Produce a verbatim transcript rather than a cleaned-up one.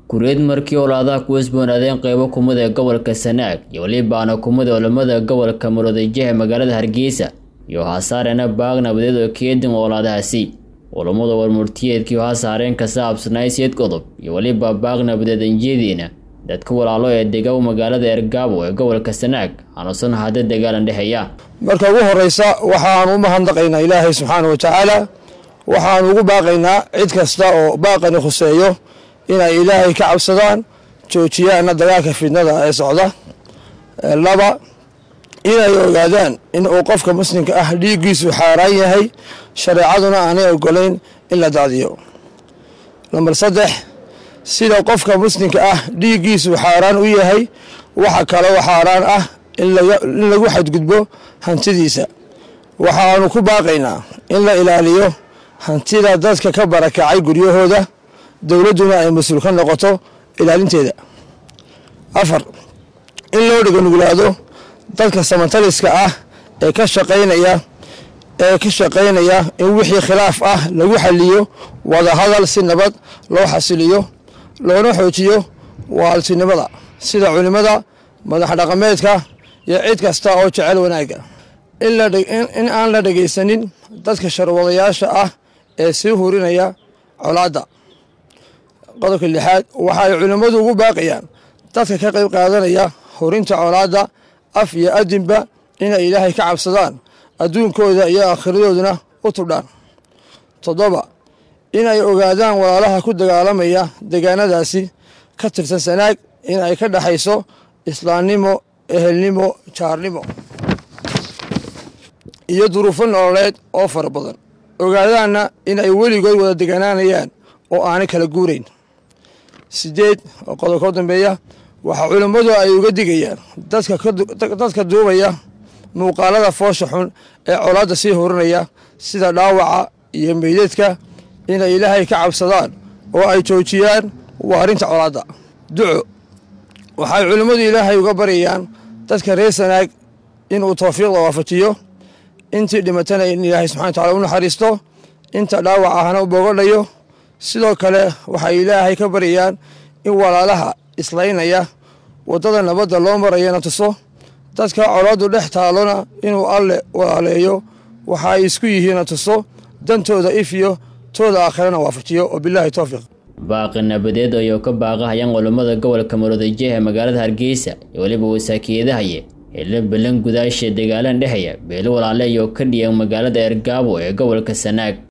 Kureed markii olaadaha ku isboonadeen qaybo kumada gobolka Sanaag iyo waliba kumada olamada gobolka Murudajeeh magaalada Hargeysa iyo hasaarena baaq nabadeed oo keedin olaadahaasi olamada warmurtiyeedkii hasaareen ka saabsanaaysid qodob iyo waliba baaq nabadeed injeedina dadka walaalo ee deegaanka magaalada Ergaabo ee gobolka Sanaag aanusan hada dagaalan dhaxaya marka ugu horeysa waxaan u mahadnaqaynaa Ilaahay subhanahu wa ta'ala waxaan ugu baaqaynaa cid kasta oo baaqani khuseeyo inay Ilaahay ka cabsadaan joojiyaan dagaalka fidnada ee socda laba inay ogaadaan in uu qofka muslimka ah dhiigiisu xaaraan yahay shariicaduna aanay ogolayn in la daadiyo number saddex sida qofka muslimka ah dhiigiisu xaaraan u yahay waxa kale oo xaaraan ah in lagu xadgudbo hantidiisa waxaanu ku baaqaynaa in la ilaaliyo hantida dadka ka barakacay guryahooda dawladuna ay mas'uul ka noqoto ilaalinteeda afar in loo dhigo nuglaado dadka samantaliska ah ee ka shaqeynaya ee ka shaqeynaya in wixii khilaaf ah lagu xaliyo wada hadal si nabad loo xasiliyo loona xoojiyo waaltinimada sida culimada madax dhaqameedka iyo cid kasta oo jecel wanaaga in la in aan la dhageysanin dadka sharwadayaasha ah ee si hurinaya colaada qodobka lixaad waxa ay culimadu ugu baaqayaan dadka ka qayb qaadanaya hurinta colaada af iyo adinba in ay Ilaahay ka cabsadaan adduunkooda iyo aakhiradooda u tubdhaan toddoba in ay ogaadaan walaalaha ku dagaalamaya deegaanadaasi ka tirsan Sanaag in ay ka dhaxayso islaamnimo ehelnimo jaarnimo iyo duruufo nololeed oo fara badan ogaadaana in ay weligood wada deegaanayaan oo aan kala guureyn sideed qodobka dambeeya waxa culimadu ay uga digayaan dadka dadka duubaya muuqaalada foosha xun ee colaada si horinaya sida dhaawaca iyo meydadka in ay Ilaahay ka cabsadaan oo ay joojiyaan waarinta colaada duco waxay culimadu Ilaahay uga bariyaan dadka reer Sanaag in uu tawfiiq waafajiyo intii dhimatana in Ilaahay subhanahu wa ta'ala u naxariisto inta dhaawac ahna u boogolayo sidoo kale waxay Ilaahay ka bariyaan in walaalaha islaynaya wadada nabadda loo marayna tuso dadka colaadu dhex taalona inuu alle walaaleeyo waxa ay isku yihiin tuso dantooda ifiyo tooda aakhirana waafajiyo oo billahi tawfiiq baaq nabadeed oo ka baaqayaan culimada gobolka Murudajeeh ee magaalada Hargeysa iyo waliba wasaakiyeedahaye ee la balan gudaasha dagaalan dhaxaya beelo walaalayo ka dhiyay magaalada Ergaabo ee gobolka Sanaag.